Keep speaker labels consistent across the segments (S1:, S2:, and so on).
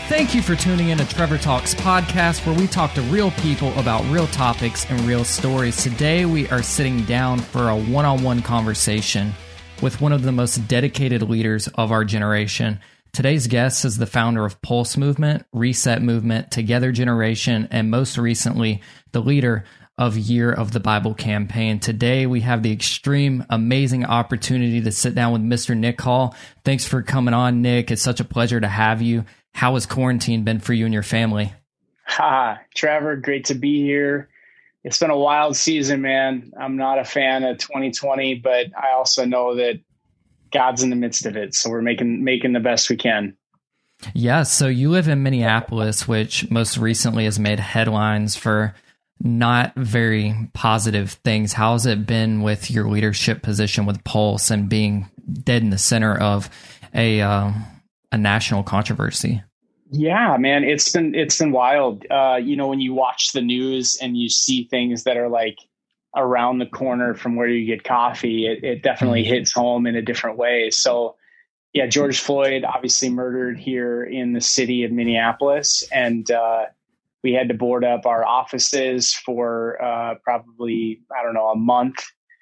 S1: Thank you for tuning in to Trevor Talks podcast, where we talk to real people about real topics and real stories. Today, we are sitting down for a one-on-one conversation with one of the most dedicated leaders of our generation. Today's guest is the founder of Pulse Movement, Reset Movement, Together Generation, and most recently, the leader of Year of the Bible campaign. Today, we have the extreme, amazing opportunity to sit down with Mr. Nick Hall. Thanks for coming on, Nick. It's such a pleasure to have you. How has quarantine been for you and your family?
S2: Trevor, great to be here. It's been a wild season, man. I'm not a fan of 2020, but I also know that God's in the midst of it. So we're making the best we can.
S1: Yeah. So you live in Minneapolis, which most recently has made headlines for not very positive things. How has it been with your leadership position with Pulse and being dead in the center of a national controversy?
S2: Yeah, man, it's been wild. When you watch the news and you see things that are like around the corner from where you get coffee, it definitely hits home in a different way. So yeah, George Floyd obviously murdered here in the city of Minneapolis, and we had to board up our offices for probably, a month.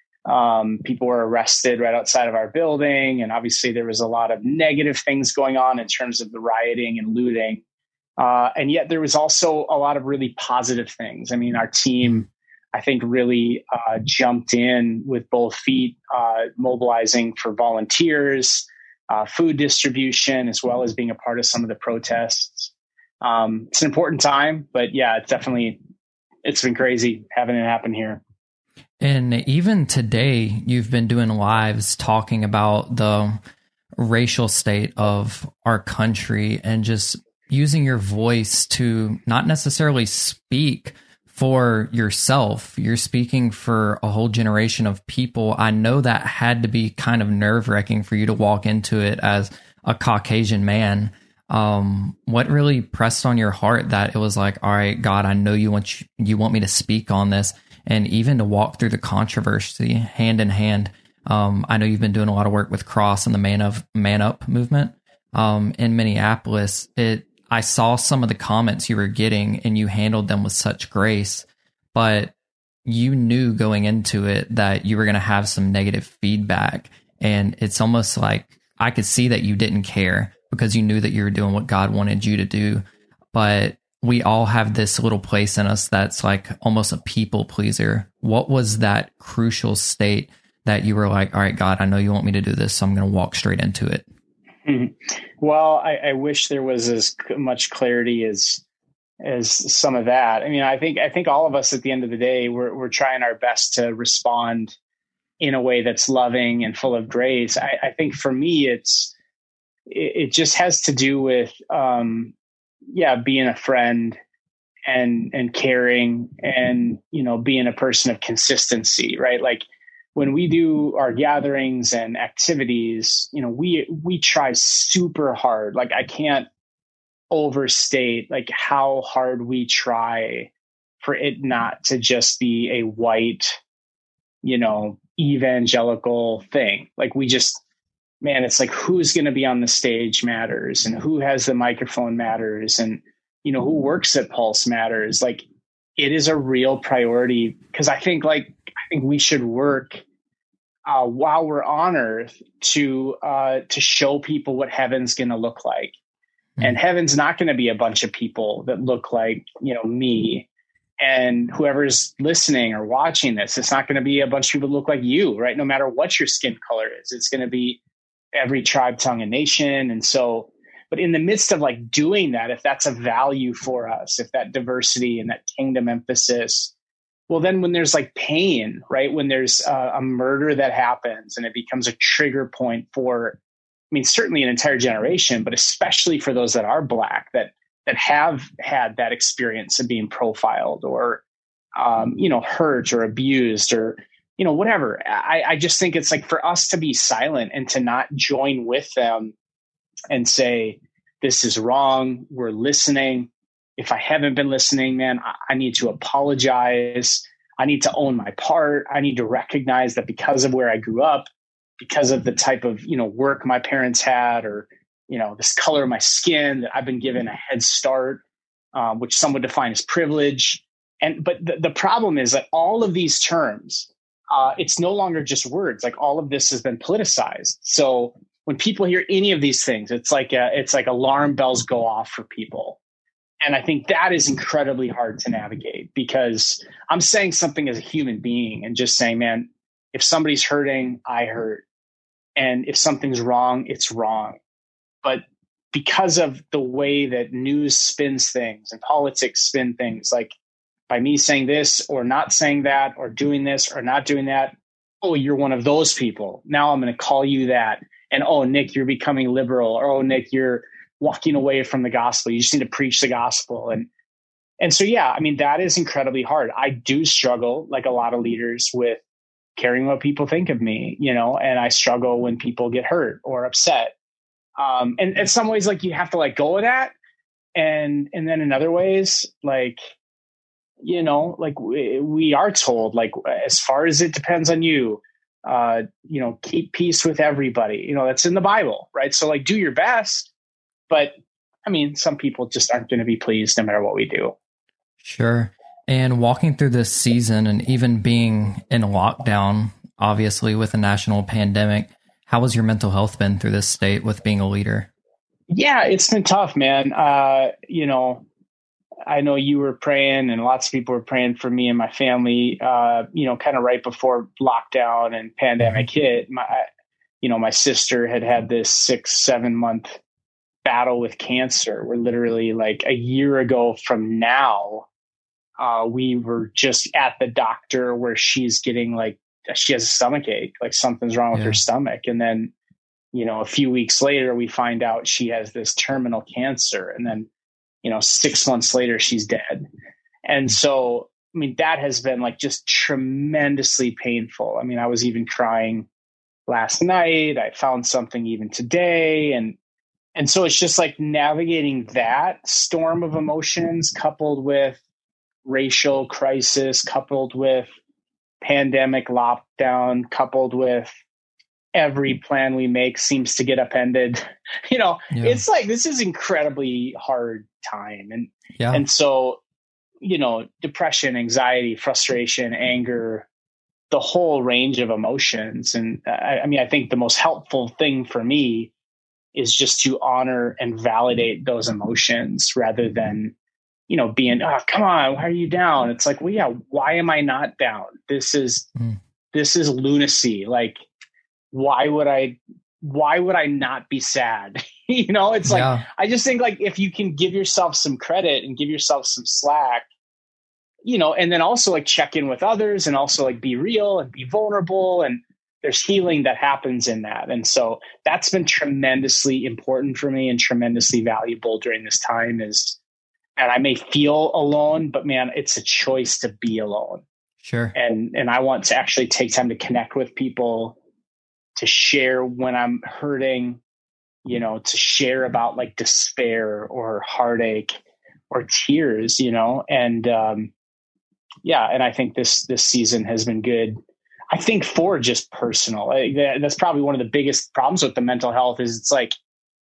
S2: People were arrested right outside of our building. And obviously there was a lot of negative things going on in terms of the rioting and looting. And yet there was also a lot of really positive things. I mean, our team, I think, really jumped in with both feet, mobilizing for volunteers, food distribution, as well as being a part of some of the protests. It's an important time, but yeah, it's been crazy having it happen here.
S1: And even today, you've been doing lives talking about the racial state of our country and just using your voice to not necessarily speak for yourself. You're speaking for a whole generation of people. I know that had to be kind of nerve-wracking for you to walk into it as a Caucasian man. What really pressed on your heart that it was like, all right, God, I know you want me to speak on this, and even to walk through the controversy hand in hand. I know you've been doing a lot of work with Cross and the Man Up movement in Minneapolis. I saw some of the comments you were getting, and you handled them with such grace, but you knew going into it that you were going to have some negative feedback, and it's almost like I could see that you didn't care because you knew that you were doing what God wanted you to do. But we all have this little place in us that's like almost a people pleaser. What was that crucial state that you were like, all right, God, I know you want me to do this, so I'm going to walk straight into it?
S2: Well, I wish there was as much clarity as some of that. I mean, I think all of us at the end of the day, we're trying our best to respond in a way that's loving and full of grace. I think for me, it just has to do with, being a friend and caring and, being a person of consistency, right? Like when we do our gatherings and activities, we try super hard. Like I can't overstate like how hard we try for it not to just be a white, evangelical thing. Like it's like who's going to be on the stage matters, and who has the microphone matters, and who works at Pulse matters. Like it is a real priority, because I think we should work while we're on earth to show people what heaven's going to look like. And heaven's not going to be a bunch of people that look like me and whoever's listening or watching this. It's not going to be a bunch of people that look like you, right? No matter what your skin color is, it's going to be every tribe, tongue, and nation. And so, but in the midst of like doing that, if that's a value for us, if that diversity and that kingdom emphasis, well, then when there's like pain, right? When there's a murder that happens and it becomes a trigger point for, certainly an entire generation, but especially for those that are Black, that have had that experience of being profiled or, hurt or abused or, whatever. I just think it's like for us to be silent and to not join with them and say, this is wrong. We're listening. If I haven't been listening, man, I need to apologize. I need to own my part. I need to recognize that because of where I grew up, because of the type of, work my parents had, or, this color of my skin, that I've been given a head start, which some would define as privilege. But the problem is that all of these terms, it's no longer just words. Like all of this has been politicized. So when people hear any of these things, it's like alarm bells go off for people. And I think that is incredibly hard to navigate, because I'm saying something as a human being and just saying, man, if somebody's hurting, I hurt. And if something's wrong, it's wrong. But because of the way that news spins things and politics spin things, like by me saying this or not saying that or doing this or not doing that, oh, you're one of those people. Now I'm going to call you that. And, oh, Nick, you're becoming liberal. Or, oh, Nick, you're walking away from the gospel. You just need to preach the gospel. And so, yeah, I mean, that is incredibly hard. I do struggle, like a lot of leaders, with caring what people think of me, and I struggle when people get hurt or upset. And in some ways, like, you have to let go of that. And then in other ways, like, like we are told, like, as far as it depends on you, keep peace with everybody. That's in the Bible, right? So, like, do your best. But I mean, some people just aren't going to be pleased no matter what we do.
S1: Sure. And walking through this season and even being in lockdown, obviously with a national pandemic, how has your mental health been through this state with being a leader?
S2: Yeah, it's been tough, man. I know you were praying and lots of people were praying for me and my family, kind of right before lockdown and pandemic hit. My sister had this 6-7 month battle with cancer. We're literally like a year ago from now, we were just at the doctor where she's getting she has a stomach ache, like something's wrong with her stomach. And then, a few weeks later, we find out she has this terminal cancer. And then, 6 months later, she's dead. And so, I mean, that has been like just tremendously painful. I mean, I was even crying last night. I found something even today. And so it's just like navigating that storm of emotions, coupled with racial crisis, coupled with pandemic lockdown, coupled with every plan we make seems to get upended. It's like, this is incredibly hard time. And so, depression, anxiety, frustration, anger, the whole range of emotions. And I think the most helpful thing for me is just to honor and validate those emotions rather than, being, oh, come on, why are you down? It's like, well, yeah, why am I not down? This is lunacy. Like, why would I not be sad? It's like, I just think, like, if you can give yourself some credit and give yourself some slack, and then also like check in with others and also like be real and be vulnerable, and there's healing that happens in that. And so that's been tremendously important for me and tremendously valuable during this time. And I may feel alone, but man, it's a choice to be alone.
S1: Sure.
S2: And I want to actually take time to connect with people, to share when I'm hurting, to share about like despair or heartache or tears, and and I think this season has been good. I think for just personal, that's probably one of the biggest problems with the mental health is it's like,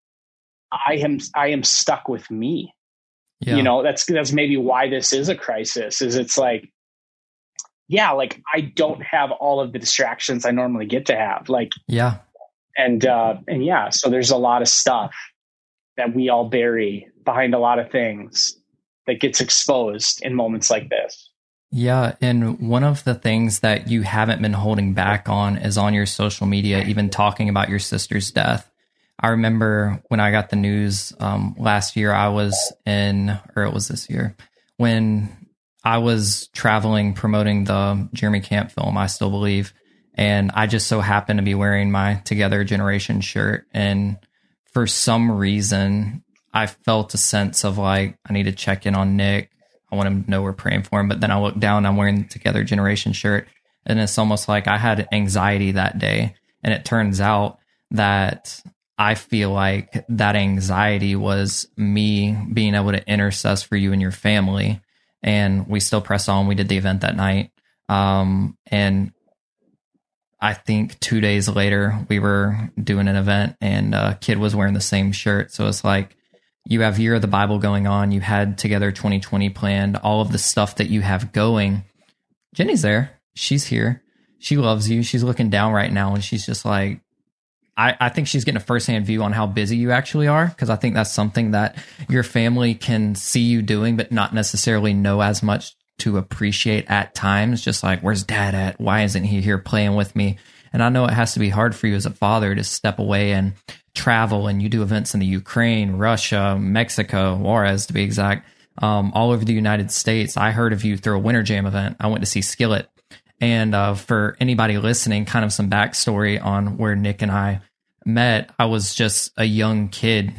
S2: I am stuck with me. Yeah. That's maybe why this is a crisis, is it's like, yeah, like I don't have all of the distractions I normally get to have. Like, yeah. And so there's a lot of stuff that we all bury behind a lot of things that gets exposed in moments like this.
S1: Yeah. And one of the things that you haven't been holding back on is on your social media, even talking about your sister's death. I remember when I got the news last year, it was this year, when I was traveling promoting the Jeremy Camp film, I Still Believe. And I just so happened to be wearing my Together Generation shirt. And for some reason, I felt a sense of like, I need to check in on Nick. I want him to know we're praying for him. But then I look down, I'm wearing the Together Generation shirt. And it's almost like I had anxiety that day. And it turns out that I feel like that anxiety was me being able to intercess for you and your family. And we still press on. We did the event that night. And I think 2 days later, we were doing an event and a kid was wearing the same shirt. So it's like, you have Year of the Bible going on. You had Together 2020 planned, all of the stuff that you have going. Jenny's there. She's here. She loves you. She's looking down right now. And she's just like, I think she's getting a firsthand view on how busy you actually are. Because I think that's something that your family can see you doing, but not necessarily know as much to appreciate at times. Just like, where's dad at? Why isn't he here playing with me? And I know it has to be hard for you as a father to step away and travel, and you do events in the Ukraine, Russia, Mexico, Juarez to be exact, all over the United States. I heard of you through a Winter Jam event. I went to see Skillet. And for anybody listening, kind of some backstory on where Nick and I met. I was just a young kid.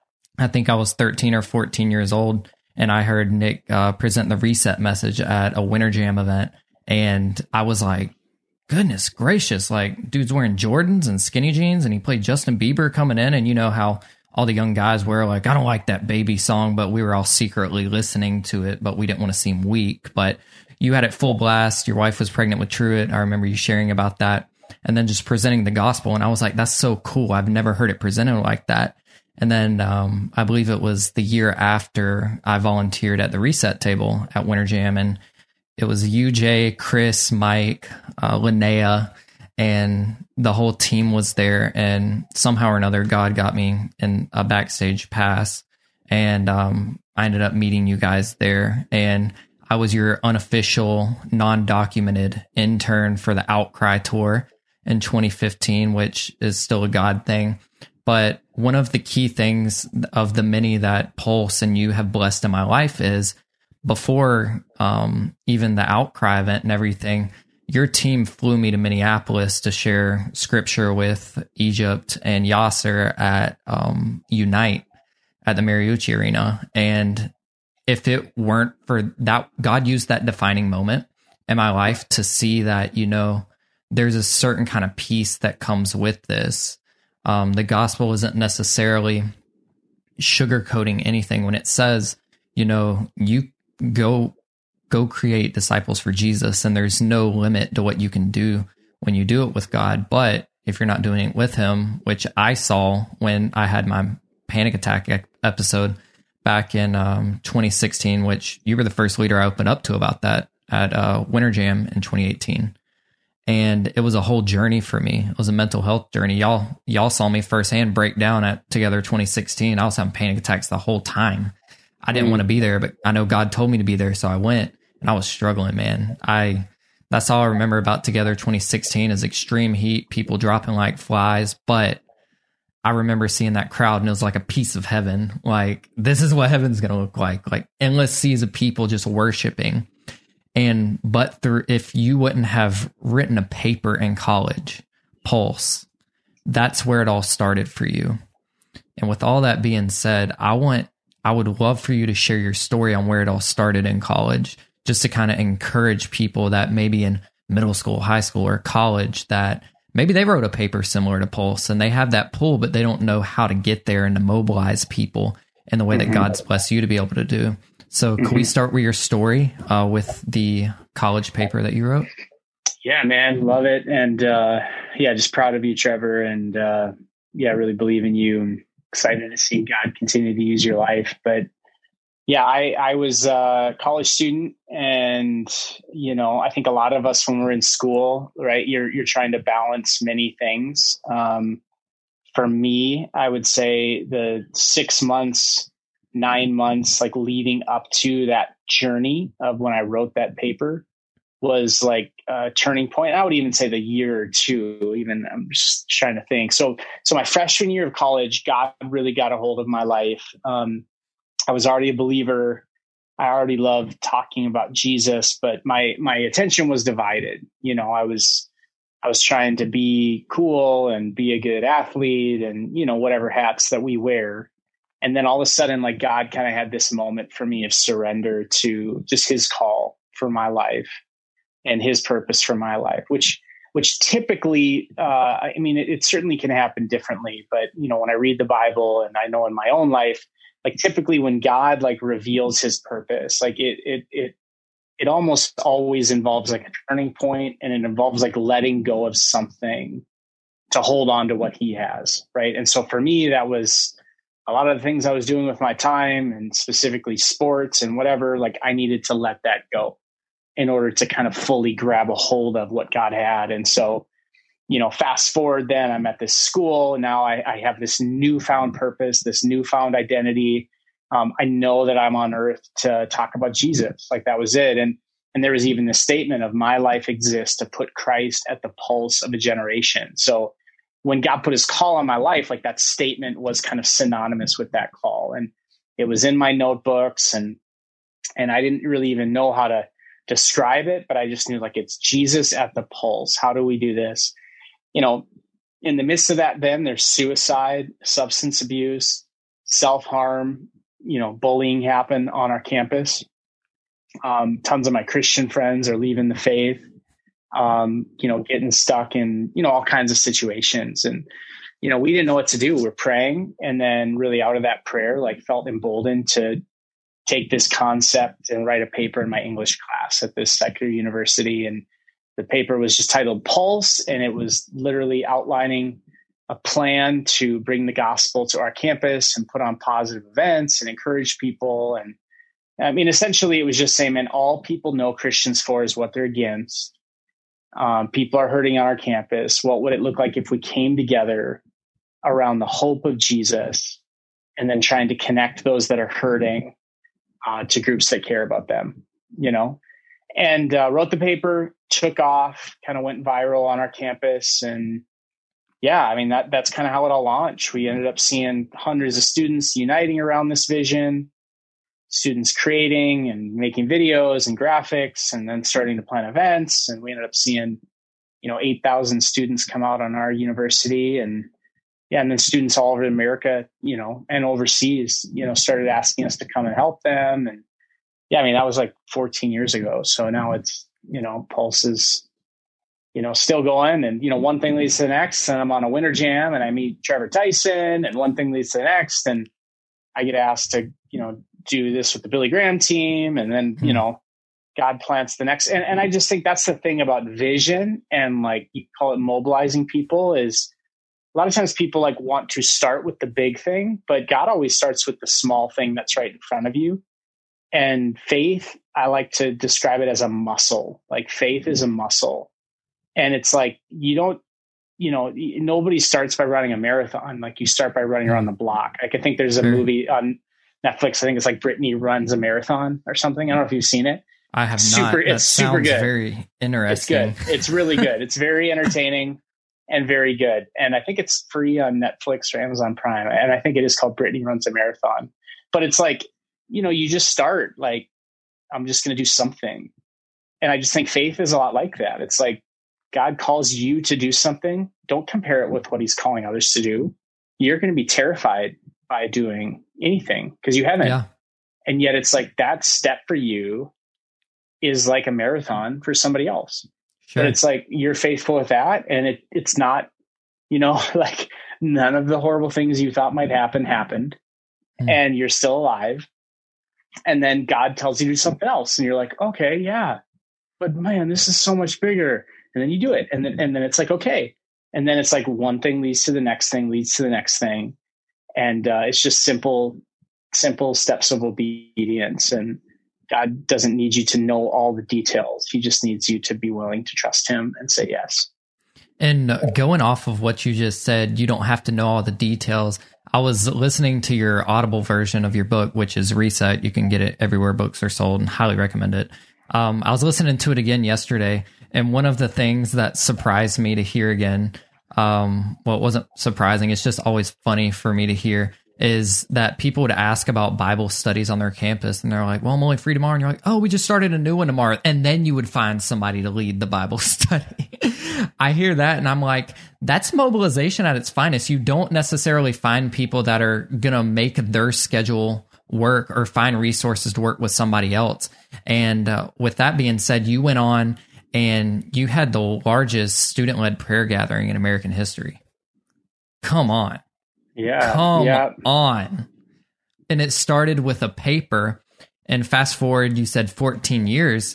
S1: I think I was 13 or 14 years old. And I heard Nick present the reset message at a Winter Jam event. And I was like, goodness gracious, like, dude's wearing Jordans and skinny jeans, and he played Justin Bieber coming in. And you know how all the young guys were like, I don't like that baby song, but we were all secretly listening to it, but we didn't want to seem weak. But you had it full blast. Your wife was pregnant with Truett. I remember you sharing about that, and then just presenting the gospel. And I was like, that's so cool. I've never heard it presented like that. And then I believe it was the year after I volunteered at the reset table at Winter Jam, and it was you, Jay, Chris, Mike, Linnea, and the whole team was there. And somehow or another, God got me in a backstage pass, and I ended up meeting you guys there. And I was your unofficial, non-documented intern for the Outcry tour in 2015, which is still a God thing. But one of the key things of the many that Pulse and you have blessed in my life is, before even the Outcry event and everything, your team flew me to Minneapolis to share scripture with Egypt and Yasser at Unite at the Mariucci Arena. And if it weren't for that, God used that defining moment in my life to see that, you know, there's a certain kind of peace that comes with this. The gospel isn't necessarily sugarcoating anything when it says, you know, you go create disciples for Jesus, and there's no limit to what you can do when you do it with God. But if you're not doing it with him, which I saw when I had my panic attack episode back in 2016, which you were the first leader I opened up to about that at Winter Jam in 2018. And it was a whole journey for me. It was a mental health journey. Y'all saw me firsthand break down at Together 2016. I was having panic attacks the whole time. I didn't want to be there, but I know God told me to be there, so I went, and I was struggling, man. That's all I remember about Together 2016 is extreme heat, people dropping like flies. But I remember seeing that crowd, and it was like a piece of heaven. Like, this is what heaven's going to look like endless seas of people just worshiping. If you wouldn't have written a paper in college, Pulse, that's where it all started for you. And with all that being said, I would love for you to share your story on where it all started in college, just to kind of encourage people that maybe in middle school, high school, or college that maybe they wrote a paper similar to Pulse and they have that pull, but they don't know how to get there and to mobilize people in the way that God's blessed you to be able to do. So can we start with your story with the college paper that you wrote?
S2: Yeah, man. Love it. And just proud of you, Trevor. And really believe in you. I'm excited to see God continue to use your life. But yeah, I was a college student, and, you know, I think a lot of us when we're in school, right, you're trying to balance many things. For me, I would say the 6 months, 9 months, like leading up to that journey of when I wrote that paper was like a turning point. I would even say the year or two, even I'm just trying to think. So my freshman year of college, God really got a hold of my life. I was already a believer. I already loved talking about Jesus, but my attention was divided. You know, I was trying to be cool and be a good athlete and, you know, whatever hats that we wear. And then all of a sudden, like, God kind of had this moment for me of surrender to just his call for my life and his purpose for my life, which typically, it certainly can happen differently. But, you know, when I read the Bible and I know in my own life, like typically when God like reveals his purpose, like it it almost always involves like a turning point, and it involves like letting go of something to hold on to what he has. Right. And so for me, that was a lot of the things I was doing with my time, and specifically sports and whatever, like I needed to let that go in order to kind of fully grab a hold of what God had. And so, fast forward, then I'm at this school. Now I have this newfound purpose, this newfound identity. I know that I'm on earth to talk about Jesus. Like that was it. And there was even the statement of my life exists to put Christ at the pulse of a generation. So when God put his call on my life, like that statement was kind of synonymous with that call. And it was in my notebooks, and I didn't really even know how to describe it, but I just knew like it's Jesus at the pulse. How do we do this? In the midst of that, then there's suicide, substance abuse, self-harm, bullying happen on our campus. Tons of my Christian friends are leaving the faith, getting stuck in, all kinds of situations. And, we didn't know what to do. We're praying. And then really out of that prayer, like felt emboldened to take this concept and write a paper in my English class at this secular university. And the paper was just titled Pulse. And it was literally outlining a plan to bring the gospel to our campus and put on positive events and encourage people. And I mean, essentially it was just saying, man, all people know Christians for is what they're against. People are hurting on our campus. What would it look like if we came together around the hope of Jesus, and then trying to connect those that are hurting to groups that care about them, and wrote the paper, took off, kind of went viral on our campus. And yeah, I mean, that's kind of how it all launched. We ended up seeing hundreds of students uniting around this vision, students creating and making videos and graphics, and then starting to plan events. And we ended up seeing, 8,000 students come out on our university. And then students all over America, and overseas, started asking us to come and help them. And yeah, I mean, that was like 14 years ago. So now it's, Pulse is, still going, and, one thing leads to the next, and I'm on a winter jam and I meet Trevor Tyson, and one thing leads to the next, and I get asked to, do this with the Billy Graham team. And then, God plants the next. And I just think that's the thing about vision, and like you call it mobilizing people, is a lot of times people like want to start with the big thing, but God always starts with the small thing that's right in front of you. And faith, I like to describe it as a muscle. Like faith is a muscle. And it's like, nobody starts by running a marathon. Like you start by running around the block. Like I think there's a movie on Netflix. I think it's like Brittany Runs a Marathon or something. I don't know if you've seen it.
S1: I have not.
S2: It's super good.
S1: Very interesting.
S2: It's good. It's really good. It's very entertaining and very good. And I think it's free on Netflix or Amazon Prime. And I think it is called Brittany Runs a Marathon. But it's like, you just start like, I'm just going to do something. And I just think faith is a lot like that. It's like God calls you to do something. Don't compare it with what he's calling others to do. You're going to be terrified by doing anything because you haven't.
S1: Yeah.
S2: And yet it's like that step for you is like a marathon for somebody else.
S1: Sure.
S2: But it's like you're faithful with that. And it's not, like none of the horrible things you thought might happen happened. And you're still alive. And then God tells you to do something else. And you're like, okay, yeah. But man, this is so much bigger. And then you do it. And then it's like, okay. And then it's like one thing leads to the next thing, leads to the next thing. And it's just simple steps of obedience. And God doesn't need you to know all the details. He just needs you to be willing to trust him and say yes.
S1: And going off of what you just said, you don't have to know all the details. I was listening to your Audible version of your book, which is Reset. You can get it everywhere books are sold, and highly recommend it. I was listening to it again yesterday, and one of the things that surprised me to hear again, well, it wasn't surprising, it's just always funny for me to hear, is that people would ask about Bible studies on their campus, and they're like, well, I'm only free tomorrow. And you're like, oh, we just started a new one tomorrow. And then you would find somebody to lead the Bible study. I hear that, and I'm like, that's mobilization at its finest. You don't necessarily find people that are going to make their schedule work or find resources to work with somebody else. And with that being said, you went on and you had the largest student-led prayer gathering in American history. Come on.
S2: Yeah.
S1: Come on. And it started with a paper, and fast forward, you said 14 years.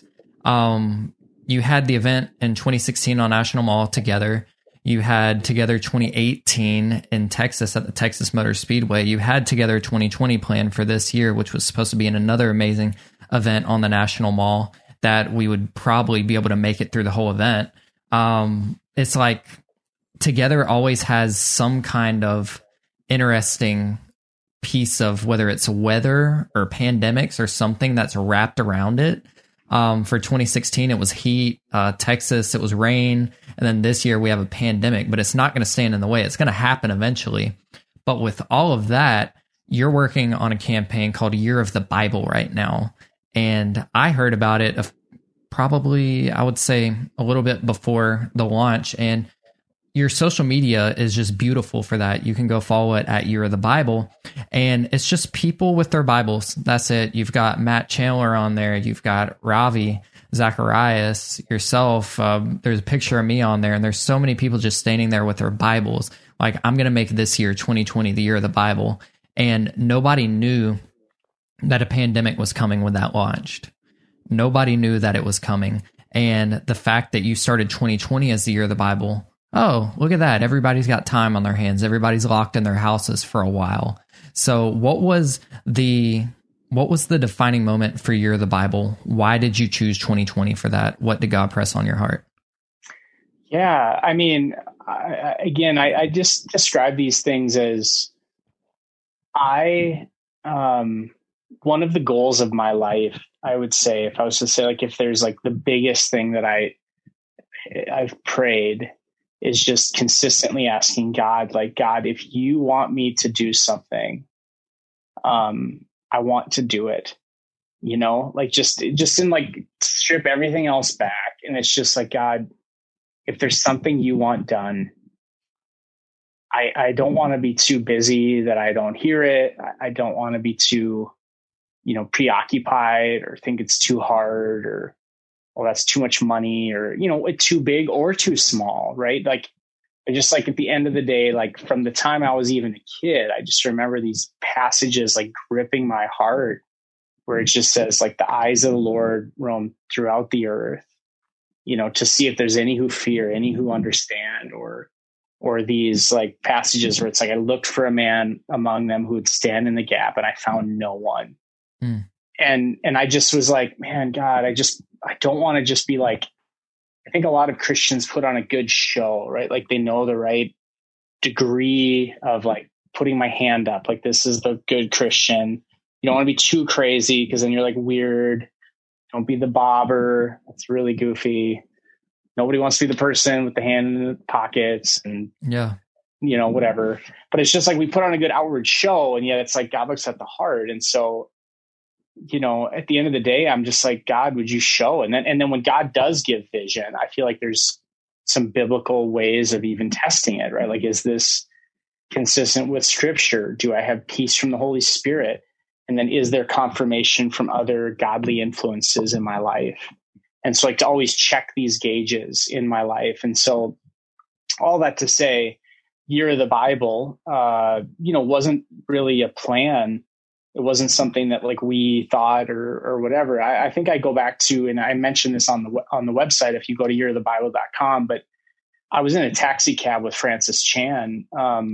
S1: You had the event in 2016 on National Mall Together. You had Together 2018 in Texas at the Texas Motor Speedway. You had Together 2020 planned for this year, which was supposed to be in another amazing event on the National Mall that we would probably be able to make it through the whole event. It's like Together always has some kind of interesting piece of whether it's weather or pandemics or something that's wrapped around it. For 2016, it was heat. Texas, it was rain. And then this year we have a pandemic, but it's not going to stand in the way. It's going to happen eventually. But with all of that, you're working on a campaign called Year of the Bible right now. And I heard about it probably, I would say, a little bit before the launch. And your social media is just beautiful for that. You can go follow it at Year of the Bible. And it's just people with their Bibles. That's it. You've got Matt Chandler on there. You've got Ravi Zacharias, yourself. There's a picture of me on there. And there's so many people just standing there with their Bibles. Like, I'm going to make this year, 2020, the Year of the Bible. And nobody knew that a pandemic was coming when that launched. Nobody knew that it was coming. And the fact that you started 2020 as the Year of the Bible, oh, look at that. Everybody's got time on their hands. Everybody's locked in their houses for a while. So what was the defining moment for Year of the Bible? Why did you choose 2020 for that? What did God press on your heart?
S2: Yeah, I mean, I just describe these things as one of the goals of my life, I would say, if I was to say, like, if there's like the biggest thing that I've prayed, is just consistently asking God, like, God, if you want me to do something, I want to do it, like just in, like, strip everything else back. And it's just like, God, if there's something you want done, I don't want to be too busy that I don't hear it. I don't want to be too, preoccupied or think it's too hard or, well, that's too much money or, too big or too small. Right. Like, I just, like, at the end of the day, like, from the time I was even a kid, I just remember these passages, like, gripping my heart, where it just says, like, the eyes of the Lord roam throughout the earth, to see if there's any who fear, any who understand, or these, like, passages where it's like, I looked for a man among them who would stand in the gap, and I found no one. And I just was like, man, God, I don't want to just be like, I think a lot of Christians put on a good show, right? Like, they know the right degree of, like, putting my hand up, like, this is the good Christian. You don't want to be too crazy because then you're, like, weird. Don't be the bobber. That's really goofy. Nobody wants to be the person with the hand in the pockets and, whatever. But it's just like, we put on a good outward show, and yet it's like God looks at the heart. And so, at the end of the day, I'm just like, God, would you show? And then when God does give vision, I feel like there's some biblical ways of even testing it, right? Like, is this consistent with Scripture? Do I have peace from the Holy Spirit? And then is there confirmation from other godly influences in my life? And so, like, to always check these gauges in my life. And so all that to say, Year of the Bible, wasn't really a plan. It wasn't something that, like, we thought or whatever. I think I go back to, and I mentioned this on the website, if you go to yearofthebible.com, but I was in a taxi cab with Francis Chan.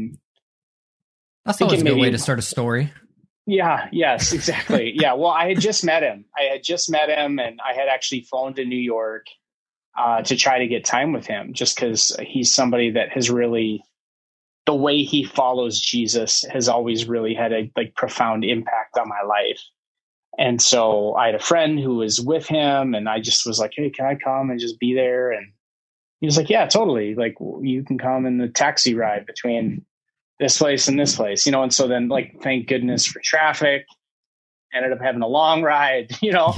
S1: That's always a good way to start a story.
S2: Yeah. Yes, exactly. Yeah. Well, I had just met him. And I had actually flown to New York to try to get time with him, just because he's somebody that has really, the way he follows Jesus has always really had a, like, profound impact on my life. And so I had a friend who was with him, and I just was like, hey, can I come and just be there? And he was like, yeah, totally. Like, you can come in the taxi ride between this place and this place, And so then, like, thank goodness for traffic, ended up having a long ride,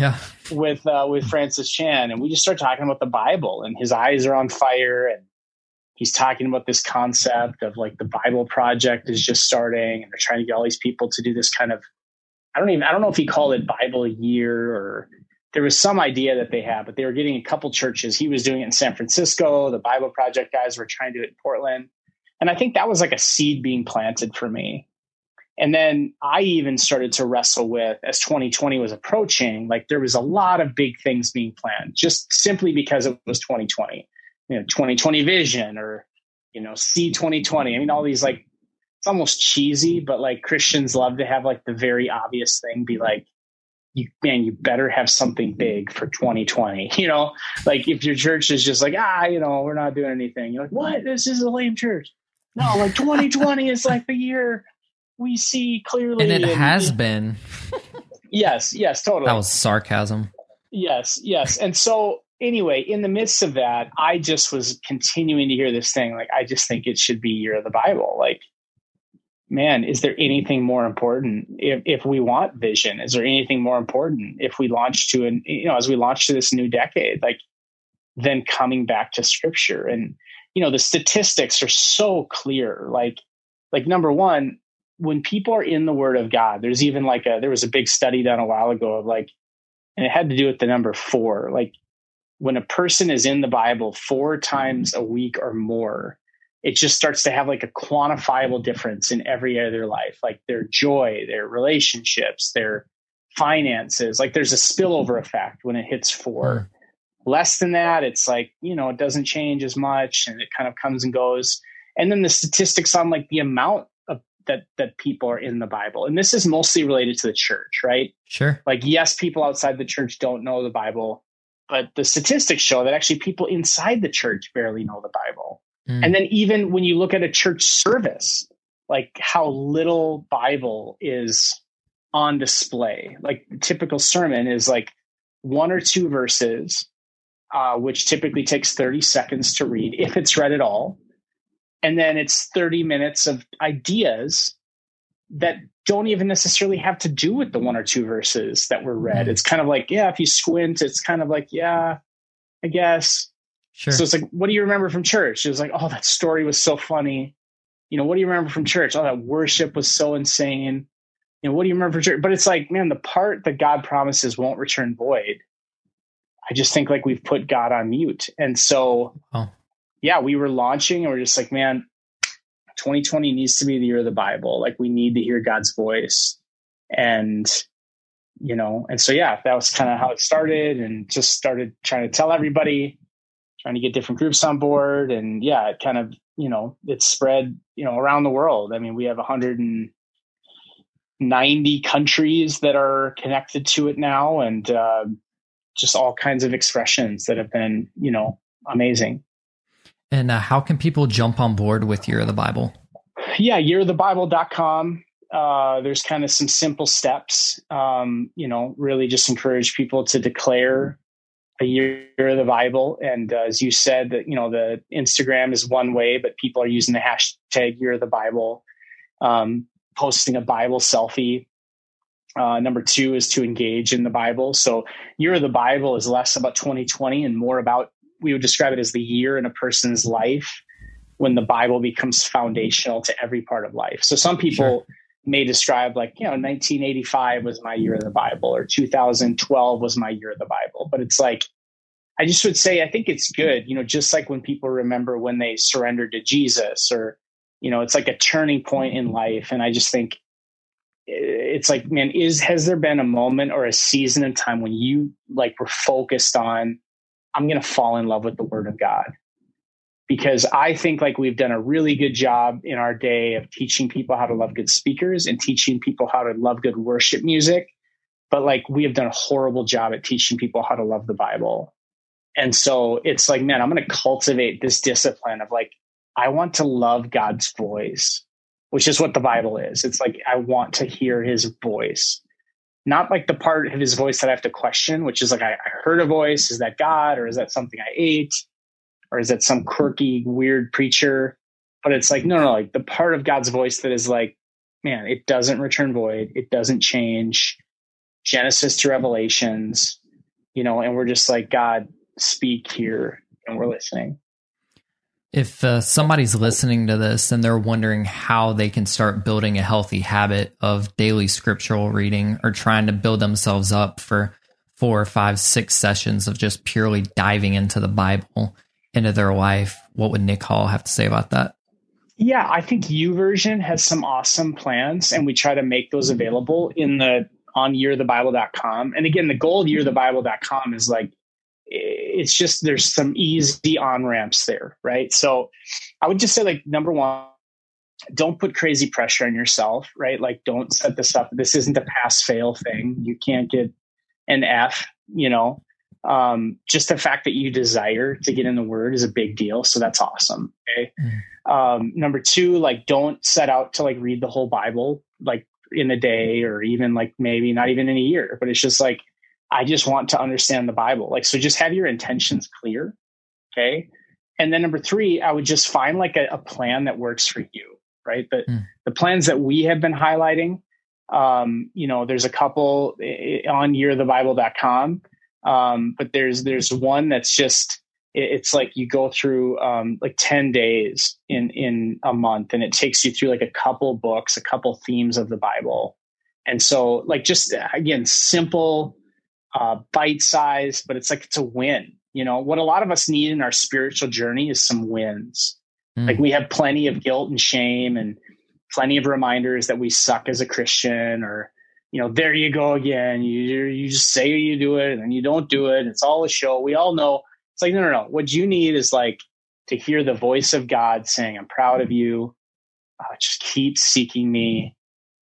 S2: with Francis Chan. And we just started talking about the Bible, and his eyes are on fire, and he's talking about this concept of, like, the Bible Project is just starting, and they're trying to get all these people to do this kind of, I don't know if he called it Bible year, or there was some idea that they had, but they were getting a couple churches. He was doing it in San Francisco. The Bible Project guys were trying to do it in Portland. And I think that was like a seed being planted for me. And then I even started to wrestle with, as 2020 was approaching, like there was a lot of big things being planned just simply because it was 2020, 2020 vision, or, see 2020. I mean, all these, like, it's almost cheesy, but like Christians love to have like the very obvious thing be like, you better have something big for 2020. Like if your church is just like, we're not doing anything. You're like, what? This is a lame church. No, like 2020 is like the year we see clearly.
S1: And it has been.
S2: Yes, totally.
S1: That was sarcasm.
S2: Yes. And so anyway, in the midst of that, I just was continuing to hear this thing. Like, I just think it should be Year of the Bible. Like, man, is there anything more important if we want vision? Is there anything more important if we launch to as we launch to this new decade, like, than coming back to Scripture? And, the statistics are so clear. Like number one, when people are in the Word of God, there's even there was a big study done a while ago of like, and it had to do with the number 4. Like, when a person is in the Bible 4 times a week or more, it just starts to have like a quantifiable difference in every area of their life, like their joy, their relationships, their finances. Like, there's a spillover effect when it hits 4. Less than that, it's like, it doesn't change as much, and it kind of comes and goes. And then the statistics on like the amount of that people are in the Bible. And this is mostly related to the church, right?
S1: Sure.
S2: Like, yes, people outside the church don't know the Bible, but the statistics show that actually people inside the church barely know the Bible. And then even when you look at a church service, like how little Bible is on display. Like, the typical sermon is like 1 or 2 verses, which typically takes 30 seconds to read, if it's read at all. And then it's 30 minutes of ideas that don't even necessarily have to do with the 1 or 2 verses that were read. It's kind of like, if you squint, it's kind of like, I guess.
S1: Sure.
S2: So it's like, what do you remember from church? It was like, oh, that story was so funny. What do you remember from church? Oh, that worship was so insane. What do you remember from church? But it's like, man, the part that God promises won't return void. I just think like we've put God on mute. And so, we were launching and we're just like, man, 2020 needs to be the year of the Bible. Like, we need to hear God's voice. And, and so, that was kind of how it started, and just started trying to tell everybody, trying to get different groups on board. And it kind of, it spread, around the world. I mean, we have 190 countries that are connected to it now, and just all kinds of expressions that have been, amazing.
S1: And how can people jump on board with Year of the Bible?
S2: Yeah, yearofthebible.com. There's kind of some simple steps, really just encourage people to declare a year of the Bible. And as you said, that, the Instagram is one way, but people are using the hashtag Year of the Bible, posting a Bible selfie. Number 2 is to engage in the Bible. So Year of the Bible is less about 2020 and more about, we would describe it as the year in a person's life when the Bible becomes foundational to every part of life. So some people may describe like, 1985 was my year of the Bible, or 2012 was my year of the Bible. But it's like, I just would say, I think it's good, just like when people remember when they surrendered to Jesus, or, it's like a turning point in life. And I just think it's like, man, has there been a moment or a season in time when you like were focused on, I'm going to fall in love with the Word of God? Because I think like we've done a really good job in our day of teaching people how to love good speakers and teaching people how to love good worship music. But like, we have done a horrible job at teaching people how to love the Bible. And so it's like, man, I'm going to cultivate this discipline of like, I want to love God's voice, which is what the Bible is. It's like, I want to hear his voice, not like the part of his voice that I have to question, which is like, I heard a voice. Is that God, or is that something I ate? Or is that some quirky, weird preacher? But it's like, no, like the part of God's voice that is like, man, it doesn't return void. It doesn't change. Genesis to Revelations, and we're just like, God, speak here, and we're listening.
S1: If somebody's listening to this and they're wondering how they can start building a healthy habit of daily scriptural reading, or trying to build themselves up for 4, 5, 6 sessions of just purely diving into the Bible, into their life, what would Nick Hall have to say about that?
S2: Yeah, I think YouVersion has some awesome plans, and we try to make those available on yearthebible.com. And again, the goal of yearthebible.com is like, it's just, there's some easy on ramps there, right? So I would just say, like, number one, don't put crazy pressure on yourself, right? Like, don't set this up. This isn't a pass fail thing. You can't get an F, just the fact that you desire to get in the word is a big deal. So that's awesome. Okay. Number two, like, don't set out to like read the whole Bible, like in a day, or even like maybe not even in a year, but it's just like, I just want to understand the Bible. Like, so just have your intentions clear. Okay. And then number three, I would just find like a plan that works for you, right? The plans that we have been highlighting, there's a couple on yearthebible.com. But there's one that's just, it's like you go through, like 10 days in a month, and it takes you through like a couple books, a couple themes of the Bible. And so, like, just again, simple, bite size, but it's like, it's a win. What a lot of us need in our spiritual journey is some wins. Like, we have plenty of guilt and shame and plenty of reminders that we suck as a Christian, or, there you go again. You just say you do it and then you don't do it. It's all a show. We all know. It's like, no. What you need is like to hear the voice of God saying, I'm proud of you. Just keep seeking me.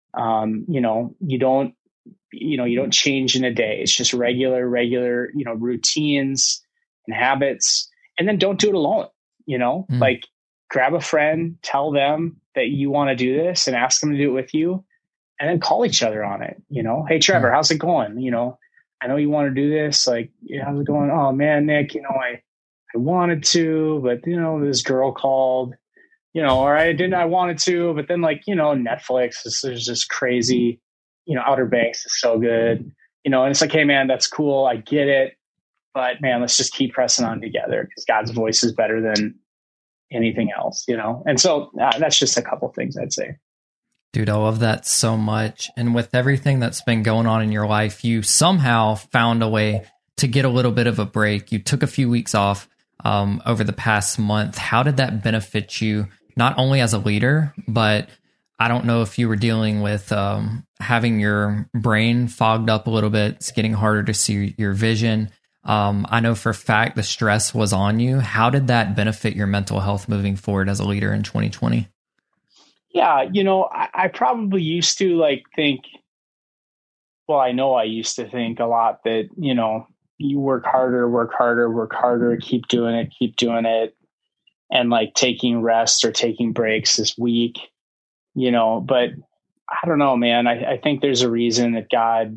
S2: You don't change in a day. It's just regular, routines and habits. And then don't do it alone. Like, grab a friend, tell them that you want to do this and ask them to do it with you. And then call each other on it. Hey, Trevor, how's it going? I know you want to do this. Like, how's it going? Oh man, Nick, I wanted to, but this girl called, or I wanted to, but then Netflix is just crazy. Outer Banks is so good, and it's like, hey man, that's cool. I get it. But man, let's just keep pressing on together, because God's voice is better than anything else, And so that's just a couple things I'd say.
S1: Dude, I love that so much. And with everything that's been going on in your life, you somehow found a way to get a little bit of a break. You took a few weeks off over the past month. How did that benefit you, not only as a leader, but I don't know if you were dealing with having your brain fogged up a little bit. It's getting harder to see your vision. I know for a fact the stress was on you. How did that benefit your mental health moving forward as a leader in 2020?
S2: Yeah, I probably used to I know I used to think a lot that, you work harder, keep doing it. And like taking rest or taking breaks is weak, but I don't know, man. I think there's a reason that God,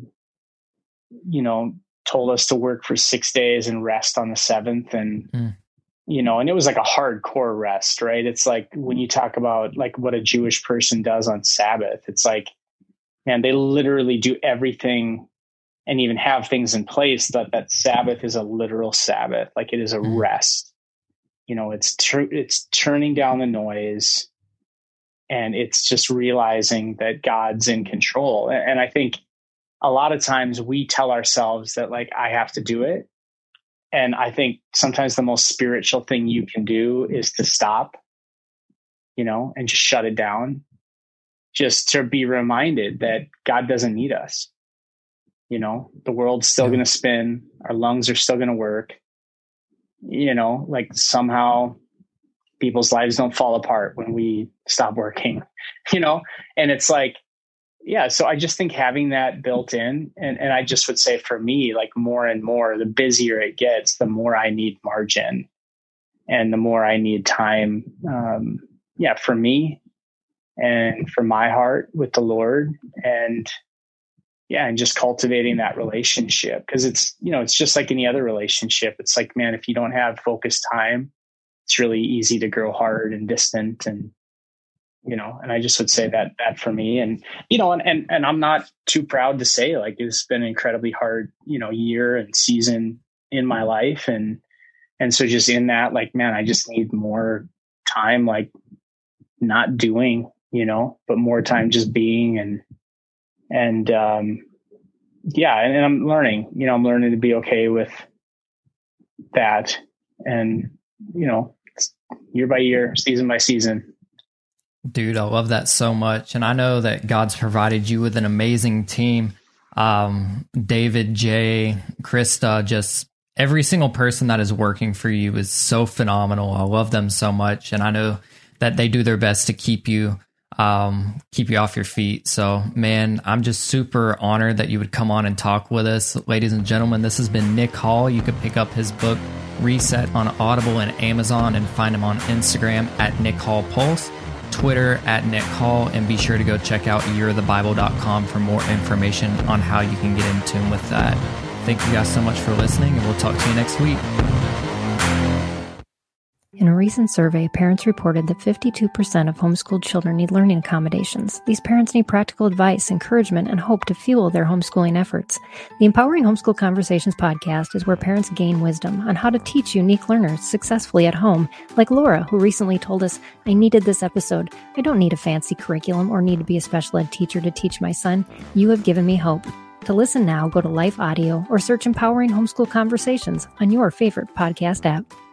S2: told us to work for 6 days and rest on the seventh. And, and it was like a hardcore rest, right? It's like when you talk about like what a Jewish person does on Sabbath, it's like, man, they literally do everything and even have things in place that Sabbath is a literal Sabbath. Like, it is a rest, it's turning down the noise, and it's just realizing that God's in control. And I think a lot of times we tell ourselves that, like, I have to do it. And I think sometimes the most spiritual thing you can do is to stop, and just shut it down, just to be reminded that God doesn't need us. The world's still going to spin. Our lungs are still going to work. Like, somehow people's lives don't fall apart when we stop working, and it's like, yeah. So I just think having that built in, and I just would say for me, like, more and more, the busier it gets, the more I need margin and the more I need time. For me and for my heart with the Lord, and just cultivating that relationship. Cause it's just like any other relationship. It's like, man, if you don't have focused time, it's really easy to grow hard and distant, and I just would say that for me, and I'm not too proud to say, like, it's been an incredibly hard, year and season in my life. And so just in that, like, man, I just need more time, like, not doing, but more time just being, and I'm learning, I'm learning to be okay with that. And, year by year, season by season.
S1: Dude, I love that so much. And I know that God's provided you with an amazing team. David, Jay, Krista, just every single person that is working for you is so phenomenal. I love them so much. And I know that they do their best to keep you off your feet. So, man, I'm just super honored that you would come on and talk with us. Ladies and gentlemen, this has been Nick Hall. You can pick up his book, Reset, on Audible and Amazon, and find him on Instagram at Nick Hall Pulse, Twitter at Nick Hall, and be sure to go check out you'rethebible.com for more information on how you can get in tune with that. Thank you guys so much for listening, and we'll talk to you next week.
S3: In a recent survey, parents reported that 52% of homeschooled children need learning accommodations. These parents need practical advice, encouragement, and hope to fuel their homeschooling efforts. The Empowering Homeschool Conversations podcast is where parents gain wisdom on how to teach unique learners successfully at home, like Laura, who recently told us, "I needed this episode. I don't need a fancy curriculum or need to be a special ed teacher to teach my son. You have given me hope." To listen now, go to Life Audio or search Empowering Homeschool Conversations on your favorite podcast app.